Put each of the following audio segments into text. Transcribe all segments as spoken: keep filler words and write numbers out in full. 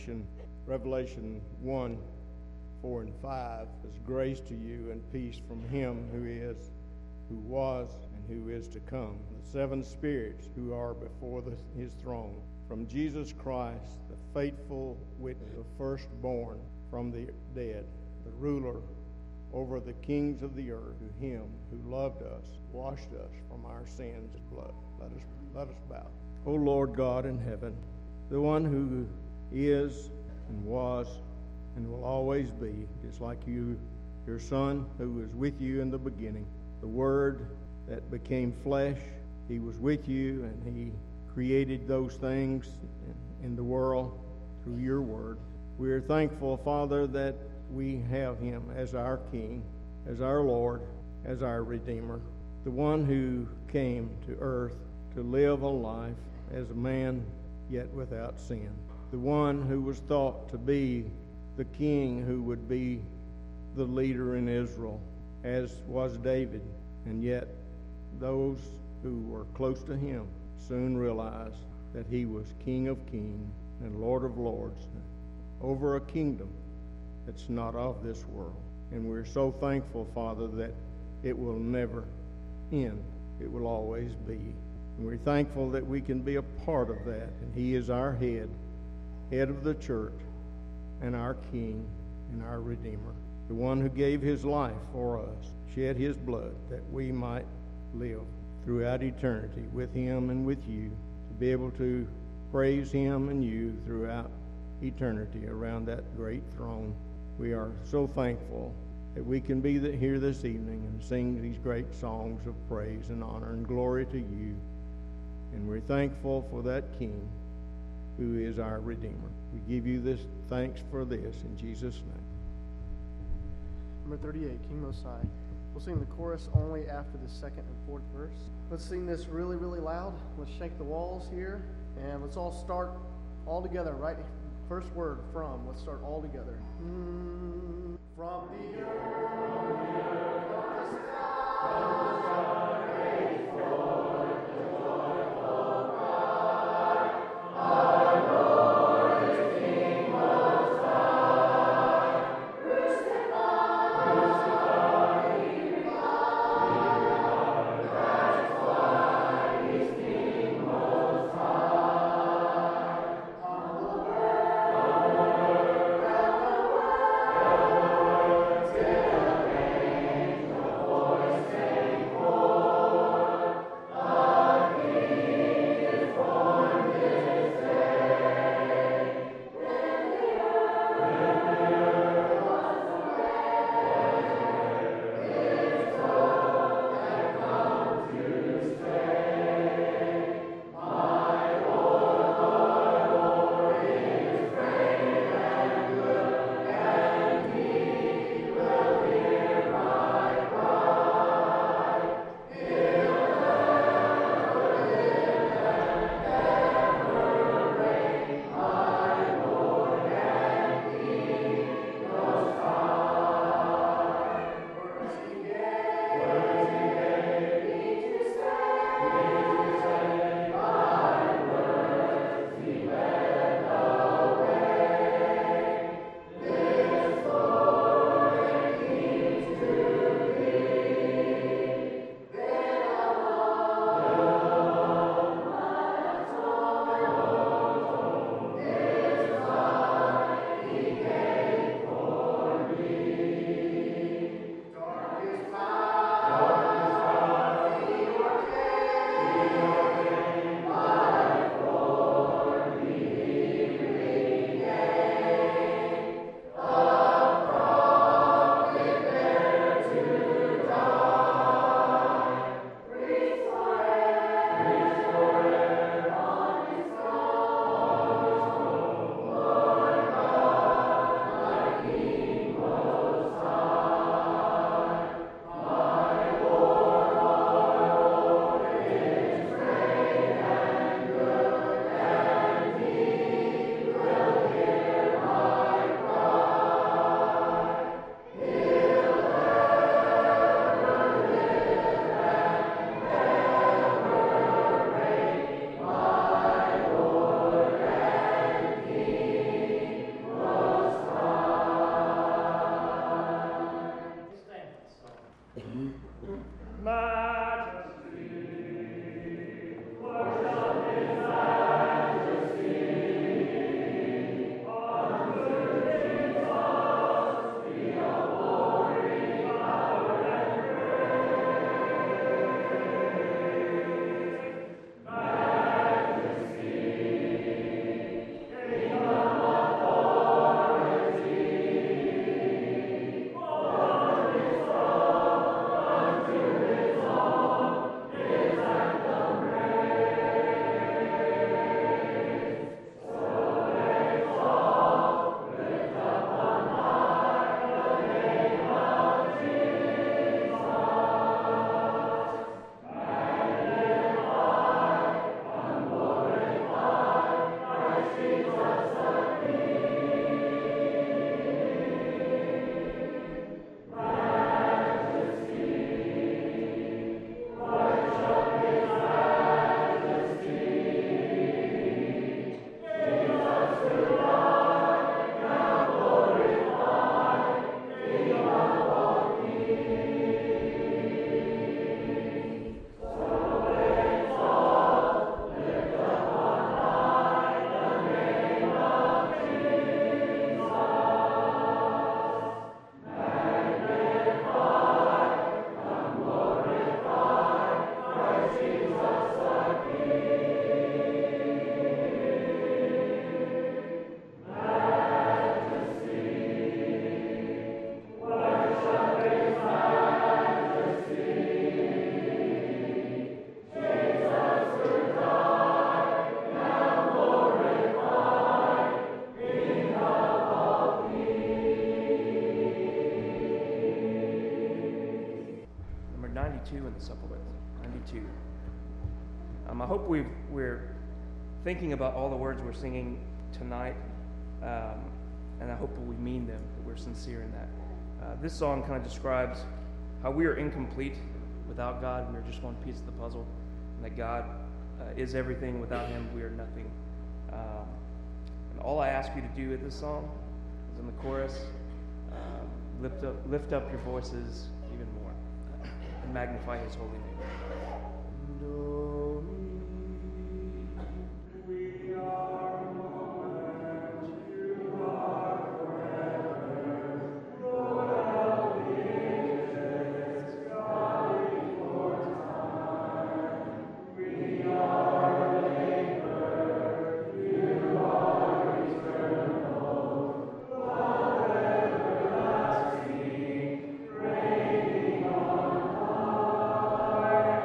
Revelation, Revelation one, four, and five is grace to you and peace from him who is, who was, and who is to come, the seven spirits who are before the, his throne, from Jesus Christ, the faithful witness, the firstborn from the dead, the ruler over the kings of the earth, to him who loved us, washed us from our sins in blood. Let us, let us bow. O Lord God in heaven, the one who is and was and will always be, just like you, your Son, who was with you in the beginning, the Word that became flesh. He was with you, and he created those things in the world through your Word. We are thankful, Father, that we have him as our King, as our Lord, as our Redeemer, the one who came to earth to live a life as a man yet without sin, the one who was thought to be the king who would be the leader in Israel, as was David. And yet those who were close to him soon realized that he was King of kings and Lord of lords over a kingdom that's not of this world. And we're so thankful, Father, that it will never end. It will always be. And we're thankful that we can be a part of that. And he is our head, head of the church, and our King and our Redeemer, the one who gave his life for us, shed his blood that we might live throughout eternity with him and with you, to be able to praise him and you throughout eternity around that great throne. We are so thankful that we can be here this evening and sing these great songs of praise and honor and glory to you. And we're thankful for that King who is our Redeemer. We give you this thanks for this in Jesus' name. Number thirty-eight, King Most High. We'll sing the chorus only after the second and fourth verse. Let's sing this really, really loud. Let's shake the walls here, and let's all start all together, right? First word, from. Let's start all together. Mm, from the earth, from the earth, from the sky, from the sky, praise forth the joyful cry. Our Lord is King Most High. Crucified, crucified, he died. That's why he's King Most High. On the world, on the world, on the world, till ninety-two in the supplement. ninety-two. Um, I hope we've, we're thinking about all the words we're singing tonight, um, and I hope that we mean them, that we're sincere in that. Uh, this song kind of describes how we are incomplete without God. We are just one piece of the puzzle, and that God uh, is everything. Without Him, we are nothing. Um, and all I ask you to do at this song is in the chorus, um, lift up, lift up your voices even more, and magnify His holy name. Do, we are moment, you are forever, Lord of ages, God before time. We are labor, you are eternal, Lord everlasting, reigning on high.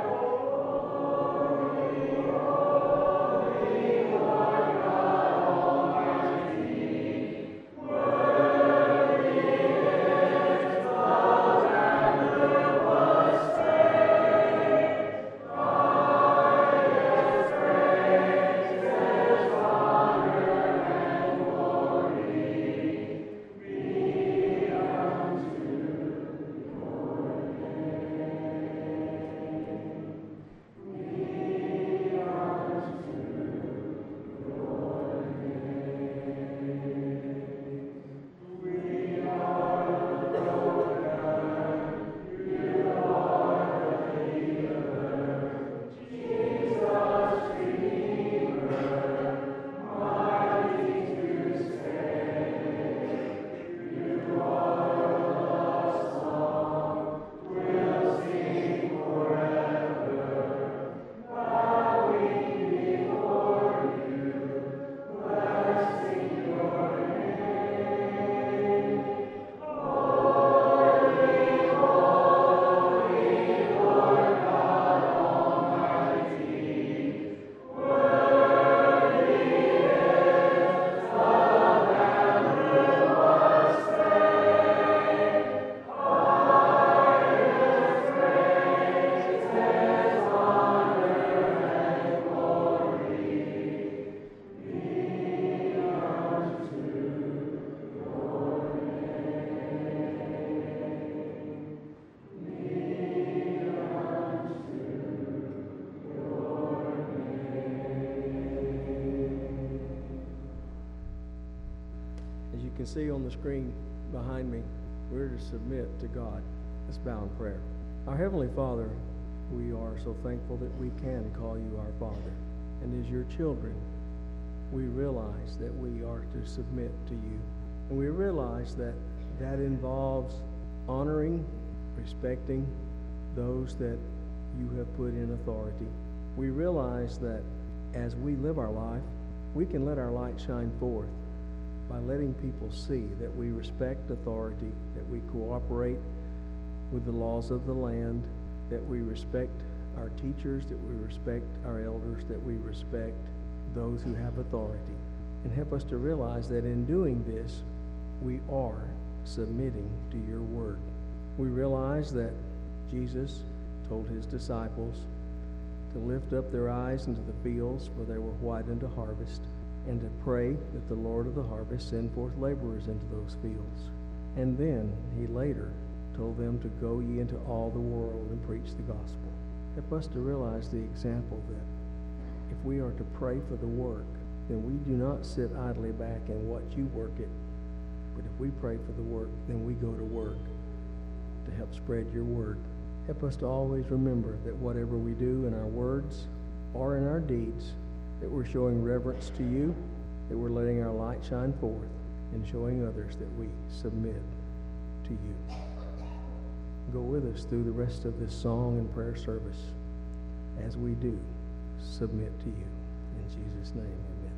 As you can see on the screen behind me, we're to submit to God. Let's bow in prayer. Our Heavenly Father, we are so thankful that we can call you our Father. And as your children, we realize that we are to submit to you. And we realize that that involves honoring, respecting those that you have put in authority. We realize that as we live our life, we can let our light shine forth by letting people see that we respect authority, that we cooperate with the laws of the land, that we respect our teachers, that we respect our elders, that we respect those who have authority. And help us to realize that in doing this, we are submitting to your word. We realize that Jesus told his disciples to lift up their eyes into the fields, for they were white unto harvest, and to pray that the Lord of the harvest send forth laborers into those fields. And then he later told them to go ye into all the world and preach the gospel. Help us to realize the example that if we are to pray for the work, then we do not sit idly back and watch you work it. But if we pray for the work, then we go to work to help spread your word. Help us to always remember that whatever we do in our words or in our deeds, that we're showing reverence to you, that we're letting our light shine forth, and showing others that we submit to you. Go with us through the rest of this song and prayer service as we do submit to you. In Jesus' name,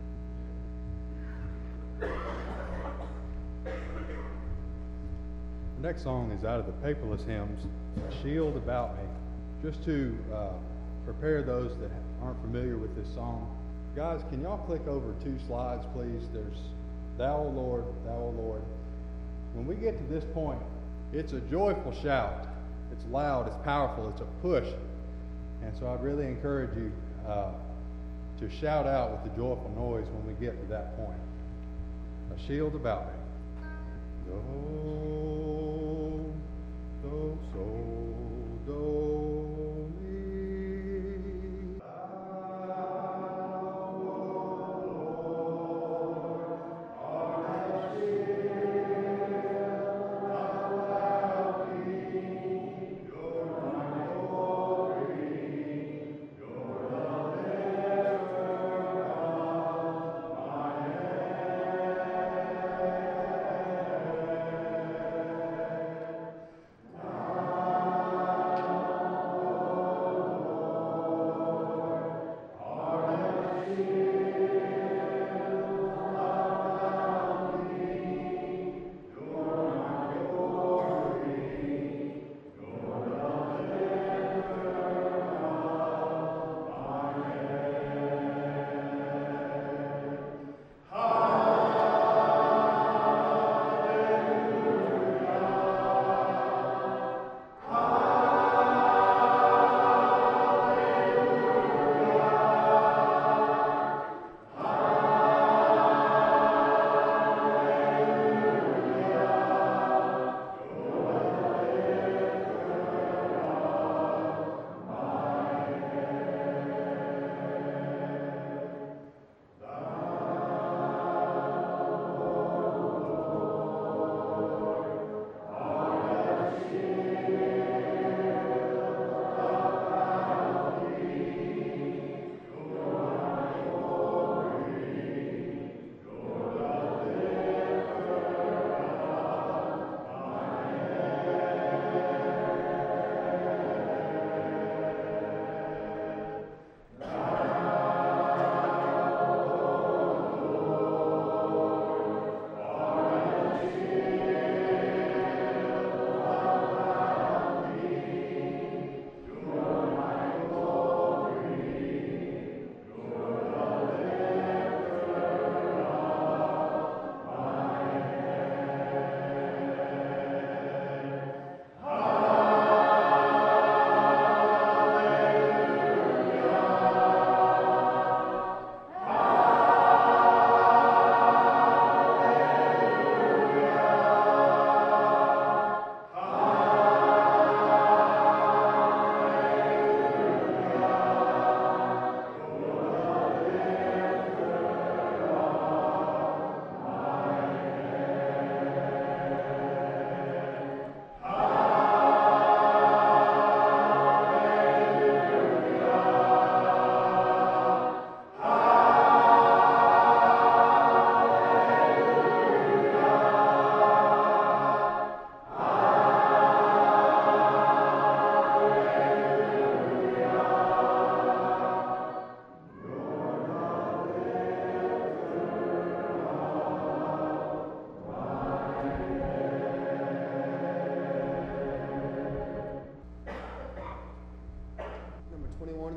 amen. The next song is out of the Paperless Hymns, A Shield About Me. Just to uh, prepare those that aren't familiar with this song, guys, can y'all click over two slides, please? There's Thou, O Lord, Thou, O Lord. When we get to this point, it's a joyful shout. It's loud, it's powerful, it's a push. And so I'd really encourage you uh, to shout out with the joyful noise when we get to that point. A shield about me. Do, do, so, do, mi.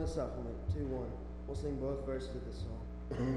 the supplement, two one. We'll sing both verses of this song.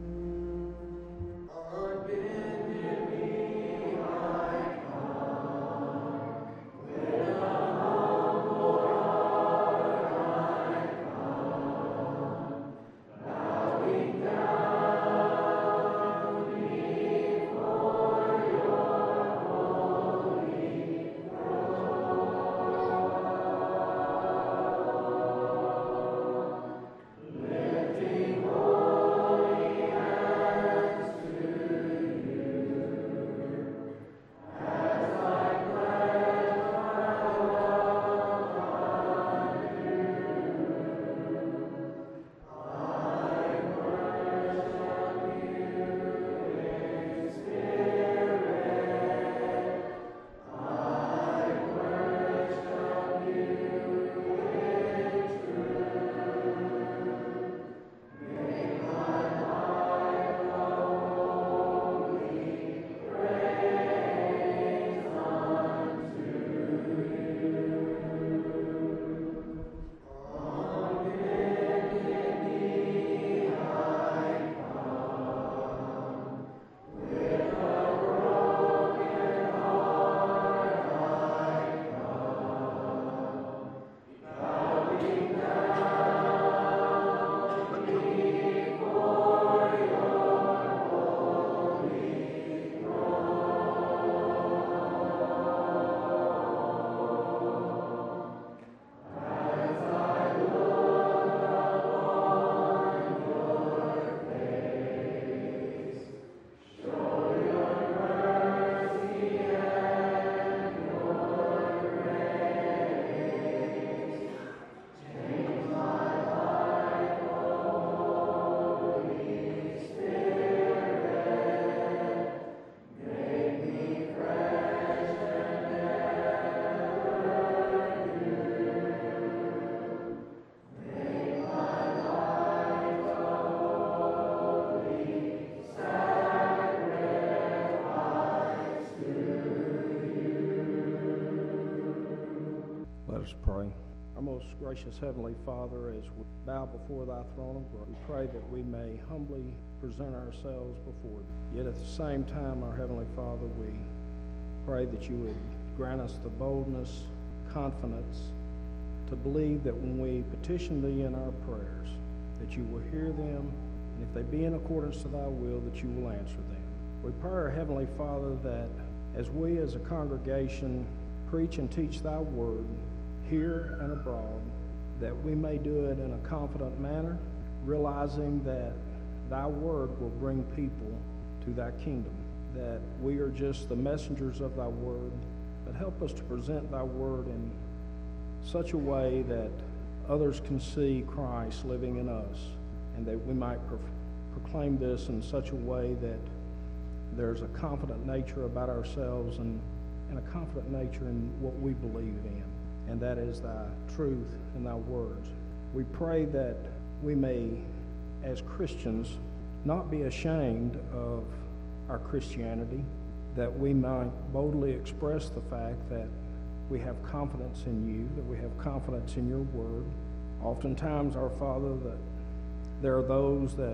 Let us pray. Our most gracious Heavenly Father, as we bow before thy throne of grace, we pray that we may humbly present ourselves before thee. Yet at the same time, our Heavenly Father, we pray that you would grant us the boldness, confidence to believe that when we petition thee in our prayers, that you will hear them, and if they be in accordance to thy will, that you will answer them. We pray, our Heavenly Father, that as we as a congregation preach and teach thy word, here and abroad, that we may do it in a confident manner, realizing that thy word will bring people to thy kingdom, that we are just the messengers of thy word, but help us to present thy word in such a way that others can see Christ living in us, and that we might pro- proclaim this in such a way that there's a confident nature about ourselves and, and a confident nature in what we believe in. And that is thy truth and thy words. We pray that we may, as Christians, not be ashamed of our Christianity, that we might boldly express the fact that we have confidence in you, that we have confidence in your word. Oftentimes, our Father, that there are those that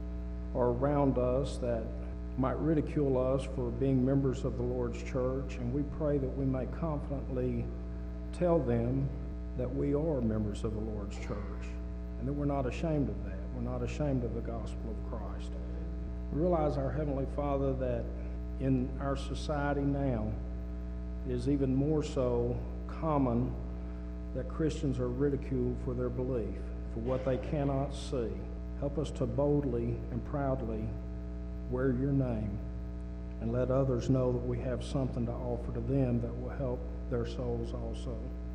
are around us that might ridicule us for being members of the Lord's church, and we pray that we may confidently tell them that we are members of the Lord's church and that we're not ashamed of that. We're not ashamed of the gospel of Christ. We realize, our Heavenly Father, that in our society now it is even more so common that Christians are ridiculed for their belief, for what they cannot see. Help us to boldly and proudly wear your name and let others know that we have something to offer to them that will help their souls also.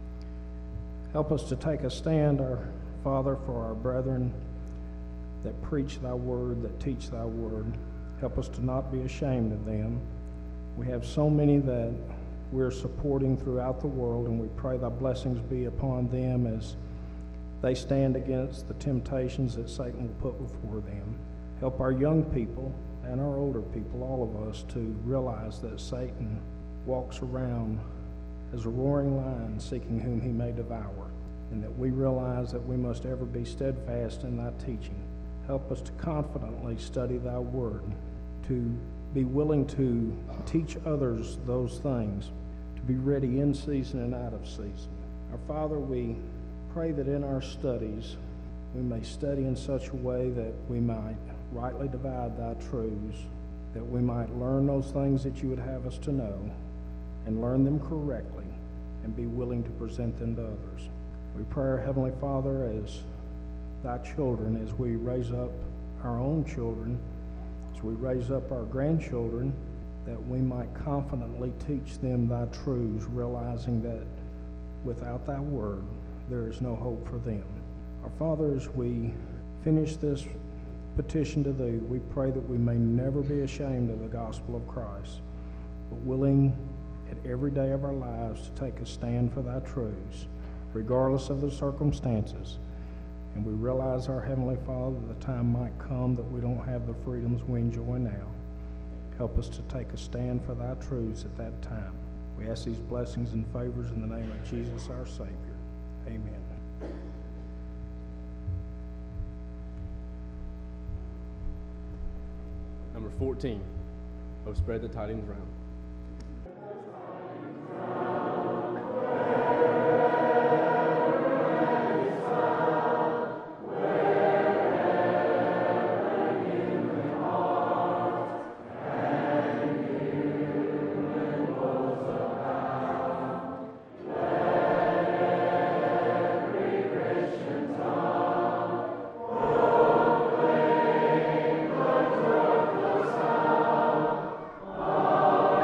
Help us to take a stand, our Father, for our brethren that preach thy word, that teach thy word. Help us to not be ashamed of them. We have so many that we're supporting throughout the world, and we pray thy blessings be upon them as they stand against the temptations that Satan will put before them. Help our young people and our older people, all of us, to realize that Satan walks around as a roaring lion, seeking whom he may devour. and that we realize that we must ever be steadfast in thy teaching. Help us to confidently study thy word, to be willing to teach others those things, to be ready in season and out of season. Our Father, we pray that in our studies we may study in such a way that we might rightly divide thy truths, that we might learn those things that you would have us to know and learn them correctly and be willing to present them to others. We pray, our Heavenly Father, as thy children, as we raise up our own children, as we raise up our grandchildren, that we might confidently teach them thy truths, realizing that without thy word, there is no hope for them. Our Father, as we finish this petition to thee, we pray that we may never be ashamed of the gospel of Christ, but willing at every day of our lives to take a stand for thy truths, regardless of the circumstances. And we realize, our Heavenly Father, the time might come that we don't have the freedoms we enjoy now. Help us to take a stand for thy truths at that time. We ask these blessings and favors in the name of Jesus, our Savior. Amen. Number fourteen, oh, spread the tidings round. Amen.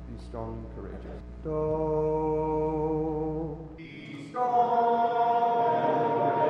Be strong and courageous. Go. Be strong.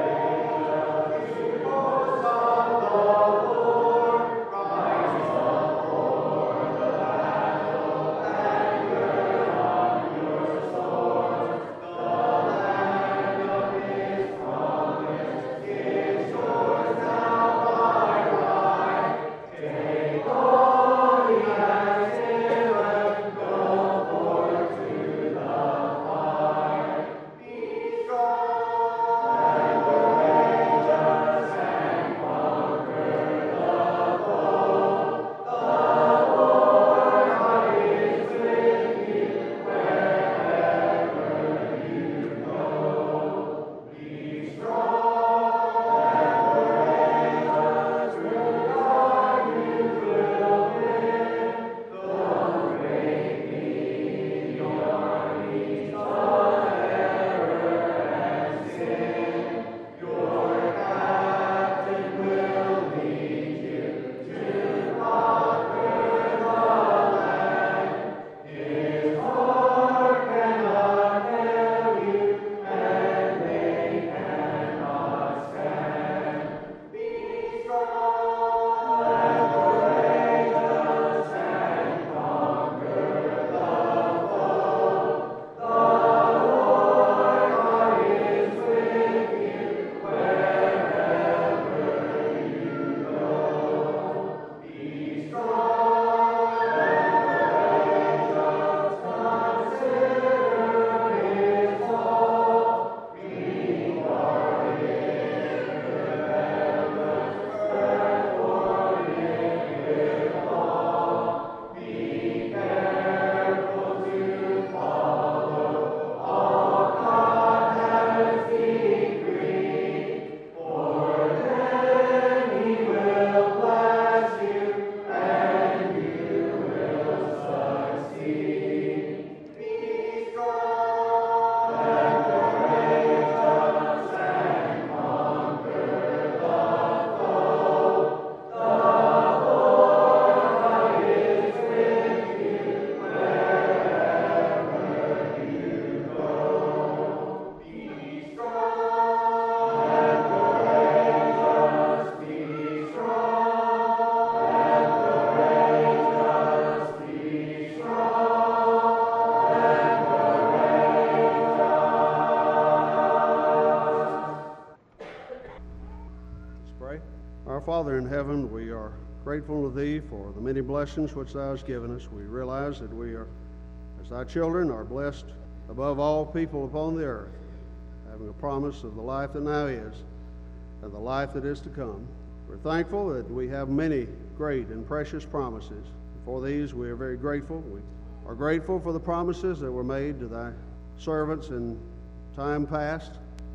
Our Father in heaven, we are grateful to Thee for the many blessings which Thou hast given us. We realize that we are, as Thy children, are blessed above all people upon the earth, having a promise of the life that now is and the life that is to come. We're thankful that we have many great and precious promises. For these we are very grateful. We are grateful for the promises that were made to Thy servants in time past,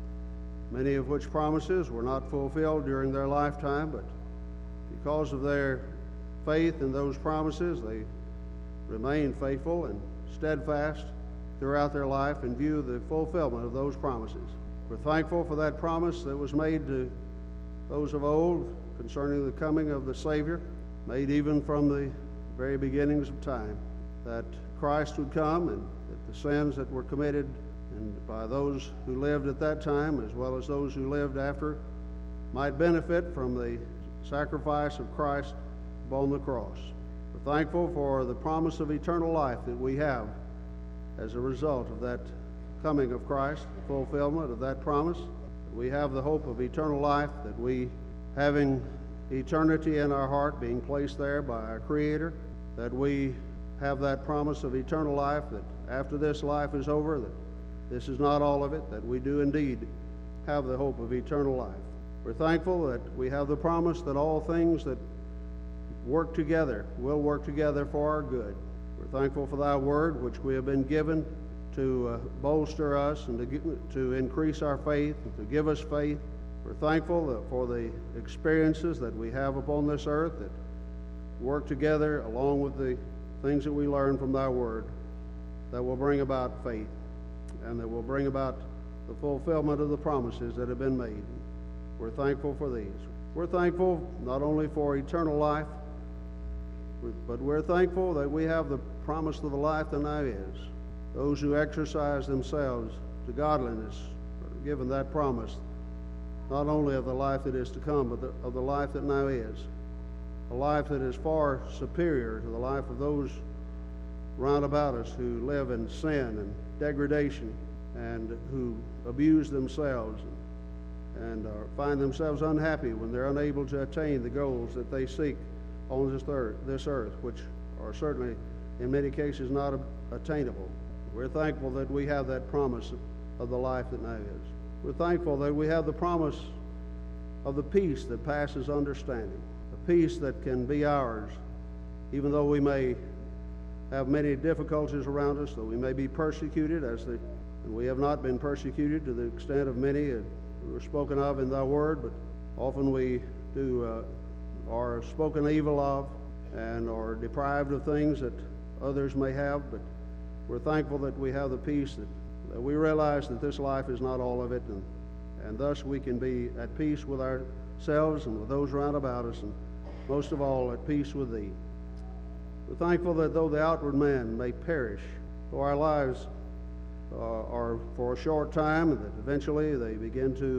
many of which promises were not fulfilled during their lifetime, but because of their faith in those promises, they remained faithful and steadfast throughout their life in view of the fulfillment of those promises. We're thankful for that promise that was made to those of old concerning the coming of the Savior, made even from the very beginnings of time, that Christ would come and that the sins that were committed and by those who lived at that time, as well as those who lived after, might benefit from the sacrifice of Christ upon the cross. We're thankful for the promise of eternal life that we have as a result of that coming of Christ, the fulfillment of that promise. We have the hope of eternal life, that we, having eternity in our heart, being placed there by our Creator, that we have that promise of eternal life, that after this life is over, that this is not all of it, that we do indeed have the hope of eternal life. We're thankful that we have the promise that all things that work together will work together for our good. We're thankful for Thy word, which we have been given to uh, bolster us and to, to increase our faith and to give us faith. We're thankful that for the experiences that we have upon this earth that work together along with the things that we learn from Thy word that will bring about faith and that will bring about the fulfillment of the promises that have been made. We're thankful for these. We're thankful not only for eternal life, but we're thankful that we have the promise of the life that now is. Those who exercise themselves to godliness are given that promise, not only of the life that is to come, but the, of the life that now is. A life that is far superior to the life of those round about us who live in sin and degradation and who abuse themselves and uh, find themselves unhappy when they're unable to attain the goals that they seek on this earth, this earth, which are certainly in many cases not attainable. We're thankful that we have that promise of the life that now is. We're thankful that we have the promise of the peace that passes understanding, the peace that can be ours, even though we may have many difficulties around us, though we may be persecuted, as the, and we have not been persecuted to the extent of many who are spoken of in thy word, but often we do uh, are spoken evil of and are deprived of things that others may have, but we're thankful that we have the peace that, that we realize that this life is not all of it, and, and thus we can be at peace with ourselves and with those round about us, and most of all at peace with thee. We're thankful that though the outward man may perish, though our lives uh, are for a short time, and that eventually they begin to,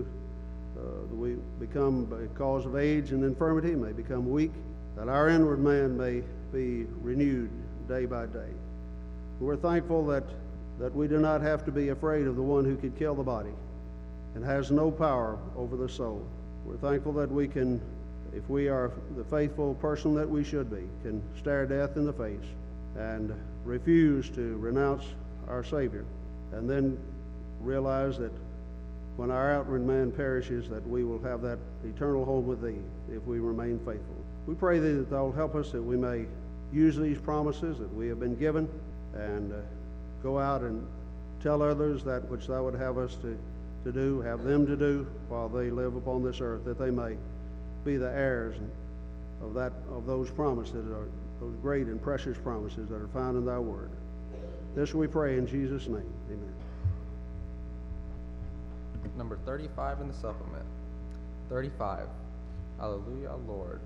uh, we become, because of age and infirmity, may become weak, that our inward man may be renewed day by day. We're thankful that, that we do not have to be afraid of the one who could kill the body and has no power over the soul. We're thankful that we can, if we are the faithful person that we should be, can stare death in the face and refuse to renounce our Savior, and then realize that when our outward man perishes, that we will have that eternal home with thee if we remain faithful. We pray thee that thou will help us, that we may use these promises that we have been given and uh, go out and tell others that which thou would have us to, to do, have them to do while they live upon this earth, that they may be the heirs of that of those promises, that are those great and precious promises that are found in thy word. This we pray in Jesus' name. Amen. Number thirty-five in the supplement. thirty-five. Hallelujah, Lord.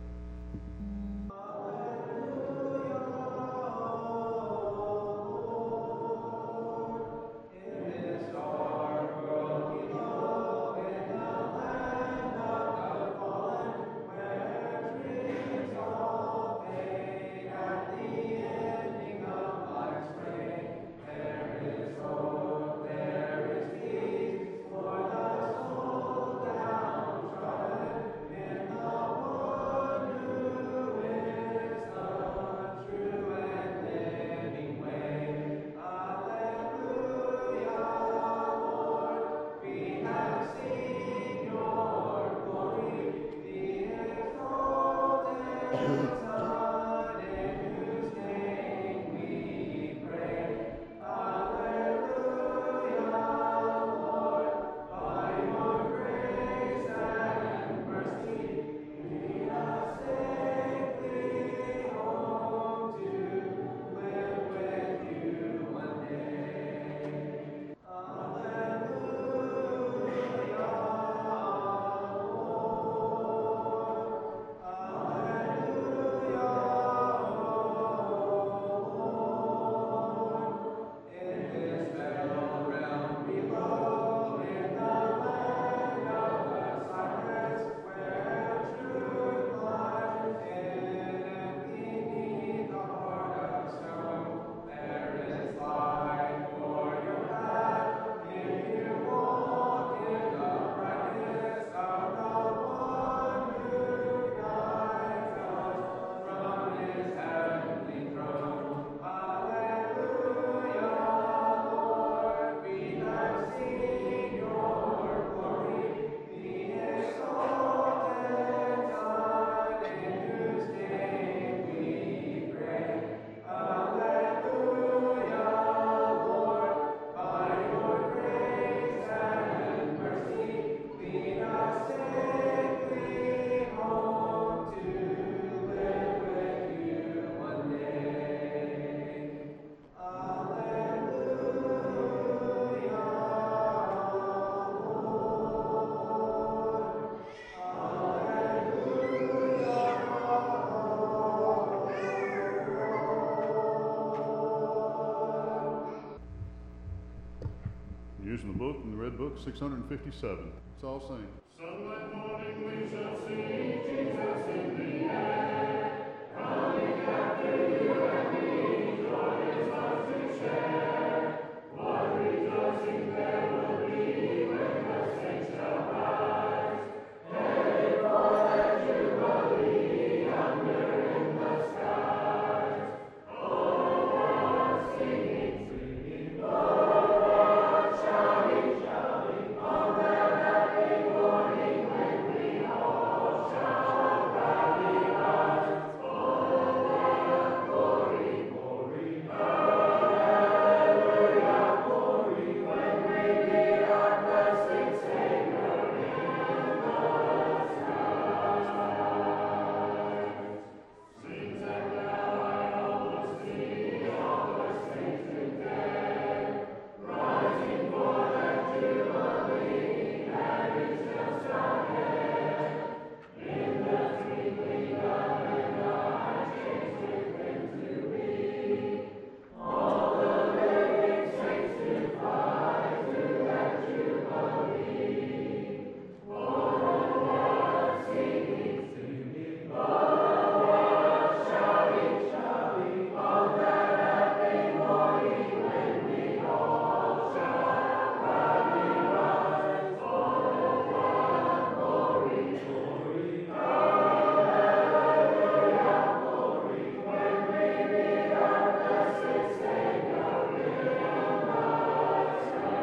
using the book, in the Red Book, six hundred fifty-seven. Let's all sing. Sunlight morning we shall see Jesus in the air, coming after you and me, joyous us to share. What rejoicing there will be when the saints shall rise, headed for that jubilee yonder in the skies. Oh, what singing, singing, oh, what shouting, shouting, on that happy morning when we all shall gladly rise. Oh, what glory, glory, hallelujah, glory, when we meet our blessed Savior in the skies. Sing that now I almost see all the saints today, rising for that jubilee that is just ahead. In the twinkling of an eye, changed with them to be. All the living saints to fly to that jubilee. Oh, what singing, singing, oh, what shouting, shouting, on that happy morning when we all shall gladly rise. Oh, what glory, glory, hallelujah, glory, when we meet our blessed Savior in the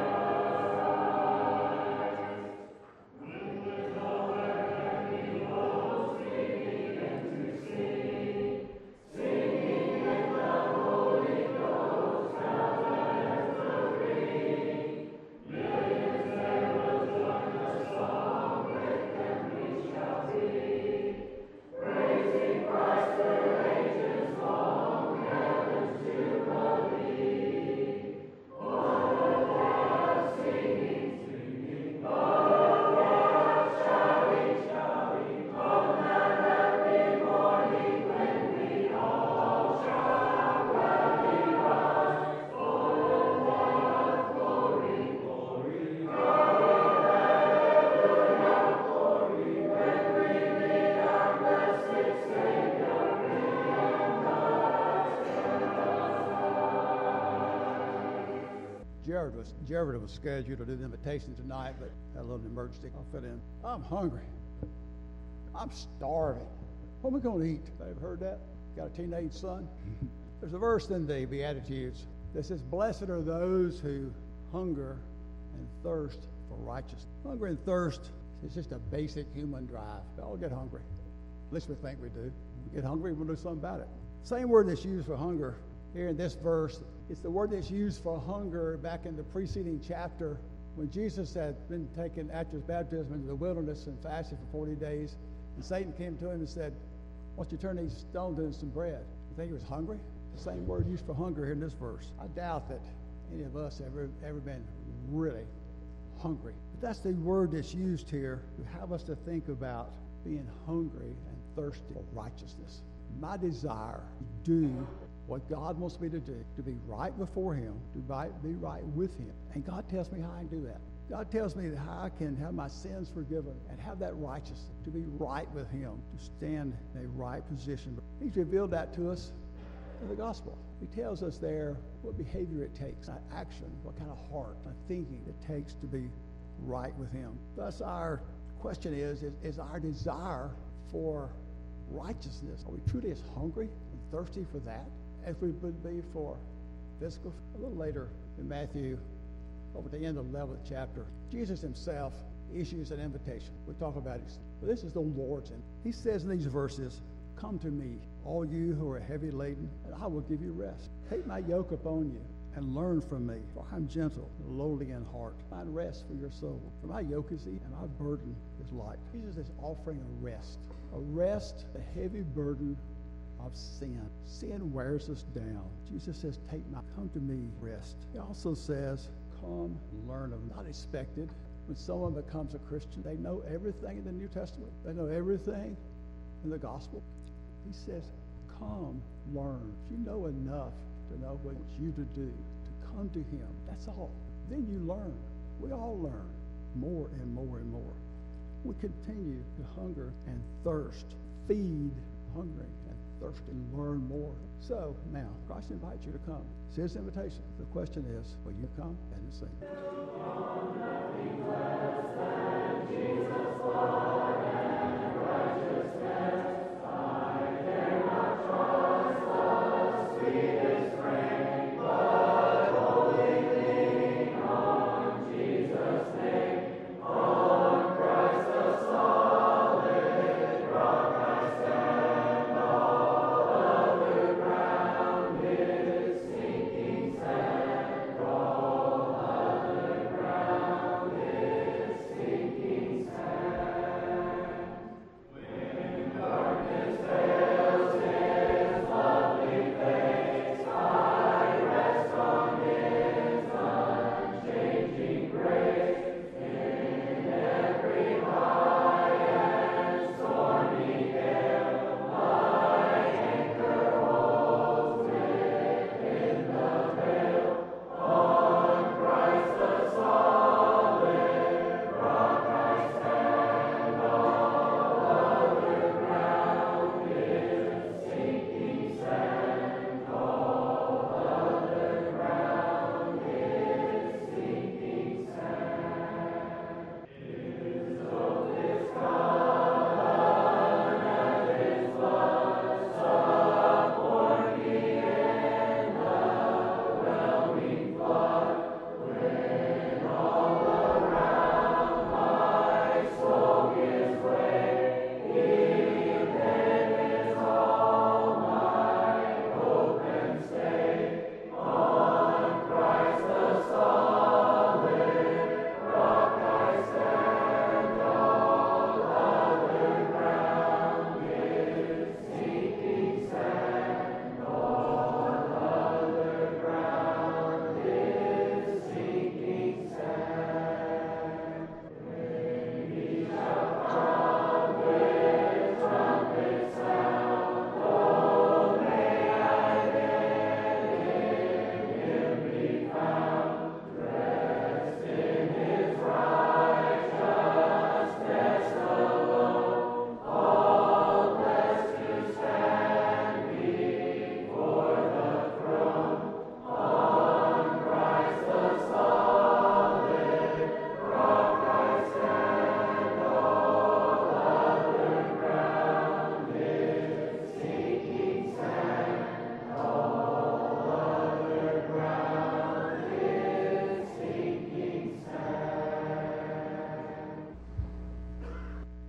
skies. When with all their heavenly hosts begin to sing, singing in the Holy Ghost, now as the ring, millions there will join the song, with them we shall be, praising Christ through ages long, heaven's jubilee. Oh, what singing, singing, oh, what shouting, shouting, on that happy morning when we all shall gladly rise. Oh, what glory, glory, hallelujah, glory, when we meet our blessed Savior in Jared was, Jared was scheduled to do the invitation tonight, but had a little emergency. I'll fit in. I'm hungry. I'm starving. What am I going to eat? I've heard that. Got a teenage son. There's a verse in the Beatitudes that says, "Blessed are those who hunger and thirst for righteousness." Hunger and thirst is just a basic human drive. We all get hungry. At least we think we do. We get hungry, we'll do something about it. Same word that's used for hunger here in this verse. It's the word that's used for hunger back in the preceding chapter when Jesus had been taken after his baptism into the wilderness and fasted for forty days. And Satan came to him and said, "Why don't you turn these stones into some bread?" You think he was hungry? The same word used for hunger here in this verse. I doubt that any of us have ever, ever been really hungry. But that's the word that's used here to have us to think about being hungry and thirsty for righteousness. My desire to do what God wants me to do, to be right before him, to be right with him. And God tells me how I can do that. God tells me how I can have my sins forgiven and have that righteousness, to be right with him, to stand in a right position. He's revealed that to us in the gospel. He tells us there what behavior it takes, not action, what kind of heart, not thinking it takes to be right with him. Thus our question is, is, is our desire for righteousness, are we truly as hungry and thirsty for that as we would be for physical? A little later in Matthew, over the end of the eleventh chapter, Jesus himself issues an invitation. We'll talk about it. But this is the Lord's. And he says in these verses, "Come to me, all you who are heavy laden, and I will give you rest. Take my yoke upon you and learn from me, for I'm gentle and lowly in heart. Find rest for your soul. For my yoke is easy and my burden is light." Jesus is offering a rest, a rest, a heavy burden of sin. Sin wears us down. Jesus says, "Take my, come to me, rest." He also says, "Come, learn of me." Not expected. When someone becomes a Christian, they know everything in the New Testament. They know everything in the gospel. He says, "Come, learn." If you know enough to know what he wants you to do, to come to him, that's all. Then you learn. we all learn more and more and more. We continue to hunger and thirst, feed hungering and thirsting, learn more. So now, Christ invites you to come. It's his invitation. The question is, will you come and sing?